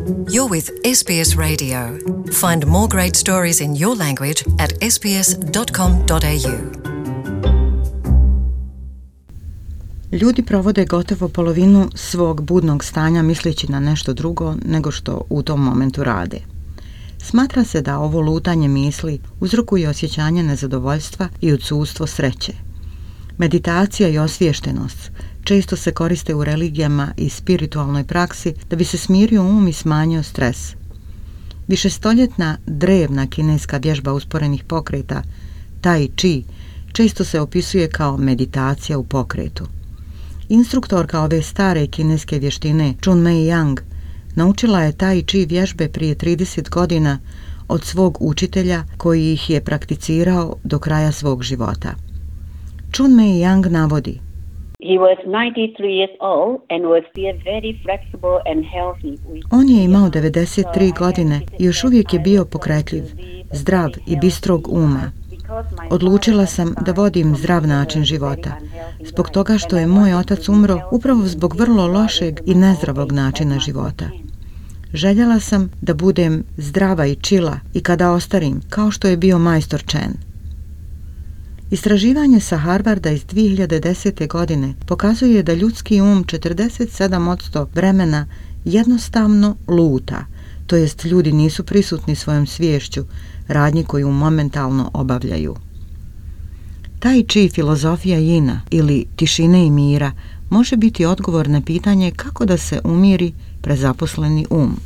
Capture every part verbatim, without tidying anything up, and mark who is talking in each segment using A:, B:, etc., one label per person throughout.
A: You're with S B S Radio. Find more great stories in your language at s b s dot com dot a u.
B: Ljudi provode gotovo polovinu svog budnog stanja misleći na nešto drugo nego što u tom momentu rade. Smatra se da ovo lutanje misli uzrokuje osjećanje nezadovoljstva i odsustvo sreće. Meditacija i osviještenost često se koriste u religijama i spiritualnoj praksi da bi se smirio um i smanjio stres. Višestoljetna drevna kineska vježba usporenih pokreta, Tai Chi, često se opisuje kao meditacija u pokretu. Instruktorka ove stare kineske vještine, Chun Mei Yang, naučila je Tai Chi vježbe prije trideset godina od svog učitelja koji ih je prakticirao do kraja svog života. Chun Mei Yang navodi:
C: He was ninety-three years old and was still very flexible and healthy.
B: On je imao devedeset tri godine i još uvijek je bio pokretljiv, zdrav i bistrog uma. Odlučila sam da vodim zdrav način života, zbog toga što je moj otac umro upravo zbog vrlo lošeg i nezdravog načina života. Željela sam da budem zdrava i čila i kada ostarim, kao što je bio majstor Chen. Istraživanje sa Harvarda iz dvije hiljade desete. godine pokazuje da ljudski um četrdeset sedam posto vremena jednostavno luta, to jest ljudi nisu prisutni svojom sviješću, radnji koju momentalno obavljaju. Tai Chi, filozofija Jina ili tišine i mira, može biti odgovor na pitanje kako da se umiri prezaposleni um.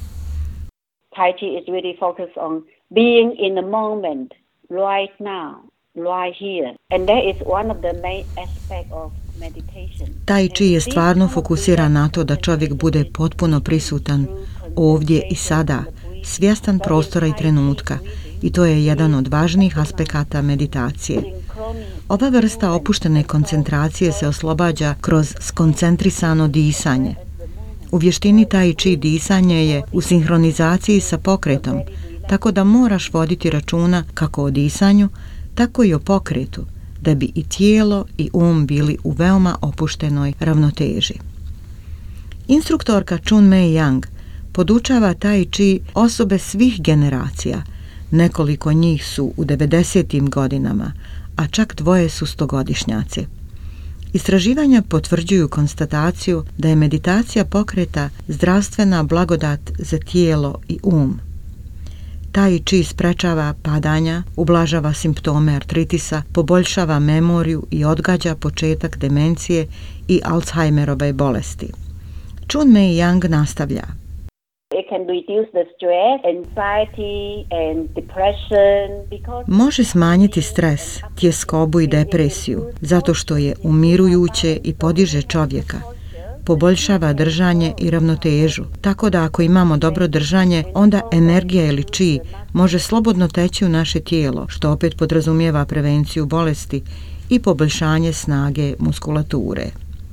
C: Tai Chi is really focused on being in the moment, right now, right here. And that is one of the main aspects of meditation. Tai Chi je stvarno fokusiran na to da čovjek bude potpuno prisutan ovdje i sada, svjestan prostora i trenutka, i to je jedan od važnijih aspekata meditacije. Ova vrsta opuštene koncentracije se oslobađa kroz skoncentrisano disanje. U vještini Tai Chi disanje je u sinhronizaciji sa pokretom, tako da moraš voditi računa kako o disanju, tako i o pokretu, da bi i tijelo i um bili u veoma opuštenoj ravnoteži. Instruktorka Chun Mei Yang podučava Tai Chi osobe svih generacija, nekoliko njih su u devedesetim godinama, a čak dvoje su stogodišnjaci. Istraživanja potvrđuju konstataciju da je meditacija pokreta zdravstvena blagodat za tijelo i um. Tai Chi sprečava padanja, ublažava simptome artritisa, poboljšava memoriju i odgađa početak demencije i Alzheimerove bolesti. Chun Mei Yang nastavlja: It can reduce the stress, anxiety and depression because
B: može smanjiti stres, tjeskobu i depresiju, zato što je umirujuće i podiže čovjeka. Poboljšava držanje i ravnotežu, tako da ako imamo dobro držanje, onda energija ili chi može slobodno teći u naše tijelo, što opet podrazumijeva prevenciju bolesti i poboljšanje snage muskulature.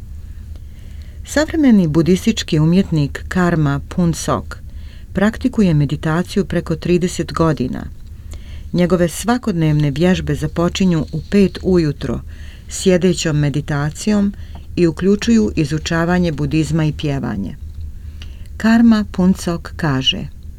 B: Savremeni budistički umjetnik Karma Phuntsok praktikuje meditaciju preko trideset godina. Njegove svakodnevne vježbe započinju u pet ujutro sjedećom meditacijom i uključuju izučavanje budizma i pjevanje. Karma Phuntsok kaže: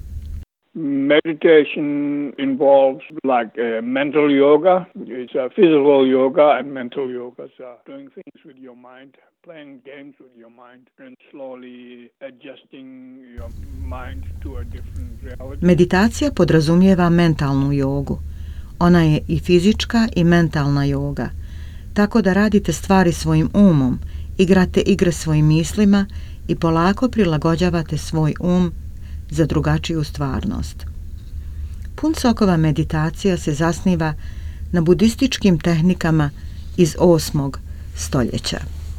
D: Meditation involves like uh, mental yoga. It's a physical yoga and mental yoga. So doing things with your mind, playing games with your mind, and slowly adjusting your mind to a different reality.
B: Meditacija podrazumijeva mentalnu jogu. Ona je i fizička i mentalna joga. Tako da radite stvari svojim umom, igrate igre svojim mislima i polako prilagođavate svoj um za drugačiju stvarnost. Phuntsokova meditacija se zasniva na budističkim tehnikama iz osmog stoljeća.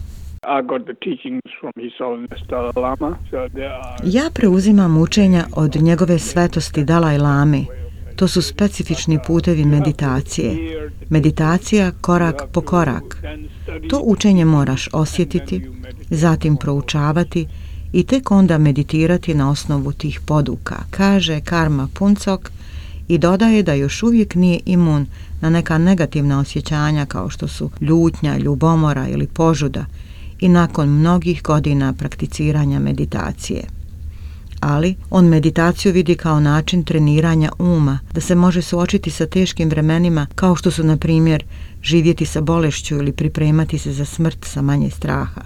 B: Ja preuzimam učenja od njegove svetosti Dalaj Lame. To su specifični putevi meditacije. Meditacija korak po korak. To učenje moraš osjetiti, zatim proučavati i tek onda meditirati na osnovu tih poduka, kaže Karma Phuntsok i dodaje da još uvijek nije imun na neka negativna osjećanja kao što su ljutnja, ljubomora ili požuda i nakon mnogih godina prakticiranja meditacije. ali on meditaciju vidi kao način treniranja uma, da se može suočiti sa teškim vremenima kao što su, na primjer, živjeti sa bolešću ili pripremati se za smrt sa manje straha.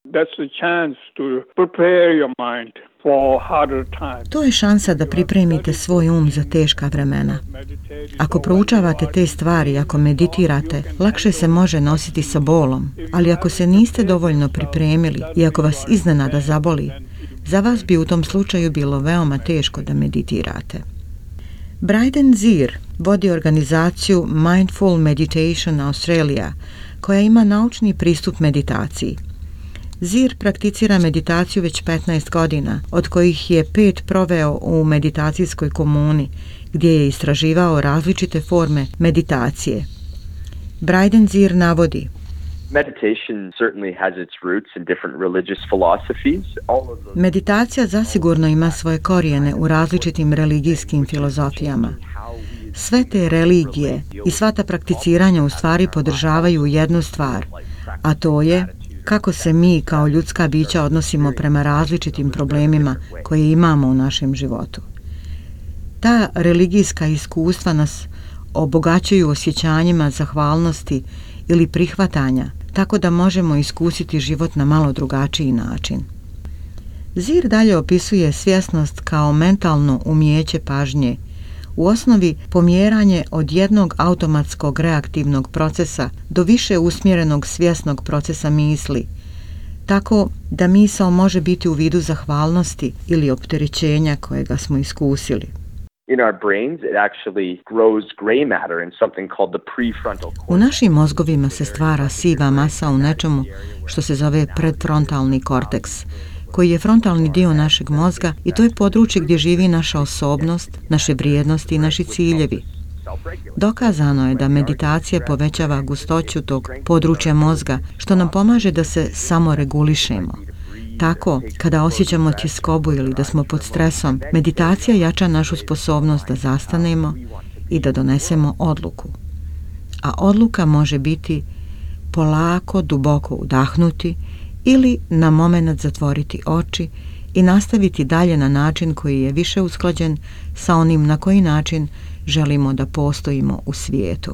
B: To je šansa da pripremite svoj um za teška vremena. Ako proučavate te stvari, ako meditirate, lakše se može nositi sa bolom, ali ako se niste dovoljno pripremili i ako vas iznenada zaboli, za vas bi u tom slučaju bilo veoma teško da meditirate. Bryden Zir vodi organizaciju Mindful Meditation Australia, koja ima naučni pristup meditaciji. Zir prakticira meditaciju već petnaest godina, od kojih je pet proveo u meditacijskoj komuni, gdje je istraživao različite forme meditacije. Bryden Zir navodi:
E: Meditation certainly has its roots in different religious philosophies. All of those...
B: Meditacija zasigurno ima svoje korijene u različitim religijskim filozofijama. Sve te religije i sva ta prakticiranja u stvari podržavaju jednu stvar, a to je kako se mi kao ljudska bića odnosimo prema različitim problemima koje imamo u našem životu. Ta religijska iskustva nas obogaćuju osjećanjima zahvalnosti ili prihvatanja, tako da možemo iskusiti život na malo drugačiji način. Zir dalje opisuje svjesnost kao mentalno umijeće pažnje, u osnovi pomjeranje od jednog automatskog reaktivnog procesa do više usmjerenog svjesnog procesa misli, tako da misao može biti u vidu zahvalnosti ili opterećenja kojega smo iskusili.
E: In our brains, it actually grows gray matter in something called the prefrontal cortex.
B: U našim mozgovima se stvara siva masa u nečemu što se zove predfrontalni korteks, koji je frontalni dio našeg mozga i to je područje gdje živi naša osobnost, naše vrijednosti i naši ciljevi. Dokazano je da meditacija povećava gustoću tog područja mozga, što nam pomaže da se samoregulišemo. Tako, kada osjećamo tjeskobu ili da smo pod stresom, meditacija jača našu sposobnost da zastanemo i da donesemo odluku. A odluka može biti polako, duboko udahnuti ili na momenat zatvoriti oči i nastaviti dalje na način koji je više usklađen sa onim na koji način želimo da postojimo u svijetu.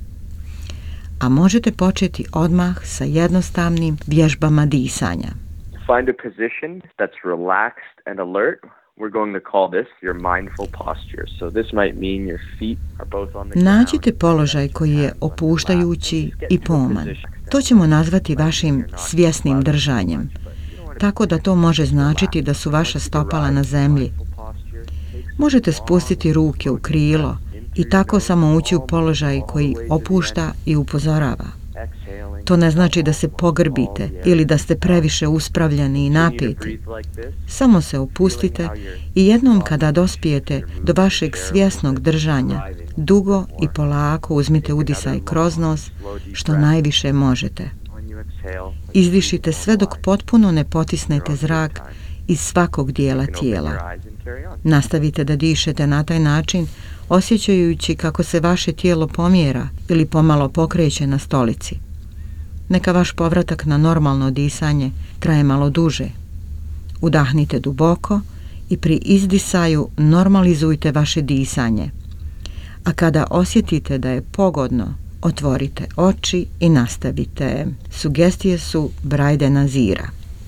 B: A možete početi odmah sa jednostavnim vježbama disanja.
E: Find a position that's relaxed and alert. We're going to call this your mindful posture. So this might mean your feet are both on the ground.
B: Nađite položaj koji je opuštajući i poman. To ćemo nazvati vašim svjesnim držanjem, tako da to može značiti da su vaša stopala na zemlji. Možete spustiti ruke u krilo i tako samo ući u položaj koji opušta i upozorava. To ne znači da se pogrbite ili da ste previše uspravljeni i napeti. Samo se opustite i jednom kada dospijete do vašeg svjesnog držanja, dugo i polako uzmite udisaj kroz nos što najviše možete. Izdišite sve dok potpuno ne potisnete zrak iz svakog dijela tijela. Nastavite da dišete na taj način, osjećajući kako se vaše tijelo pomjera ili pomalo pokreće na stolici. Neka vaš povratak na normalno disanje traje malo duže. Udahnite duboko i pri izdisaju normalizujte vaše disanje. A kada osjetite da je pogodno, otvorite oči i nastavite. Sugestije su Brydena Zira.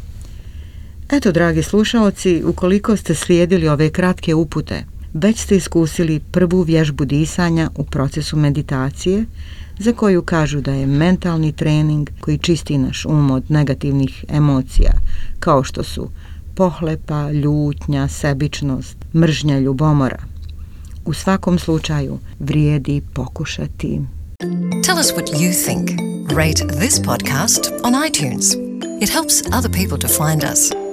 B: Eto, dragi slušaoci, ukoliko ste slijedili ove kratke upute, već ste iskusili prvu vježbu disanja u procesu meditacije, za koju kažu da je mentalni trening koji čisti naš um od negativnih emocija, kao što su pohlepa, ljutnja, sebičnost, mržnja, ljubomora. U svakom slučaju vrijedi pokušati.
A: Tell us what you think. Rate this podcast on iTunes. It helps other people to find us.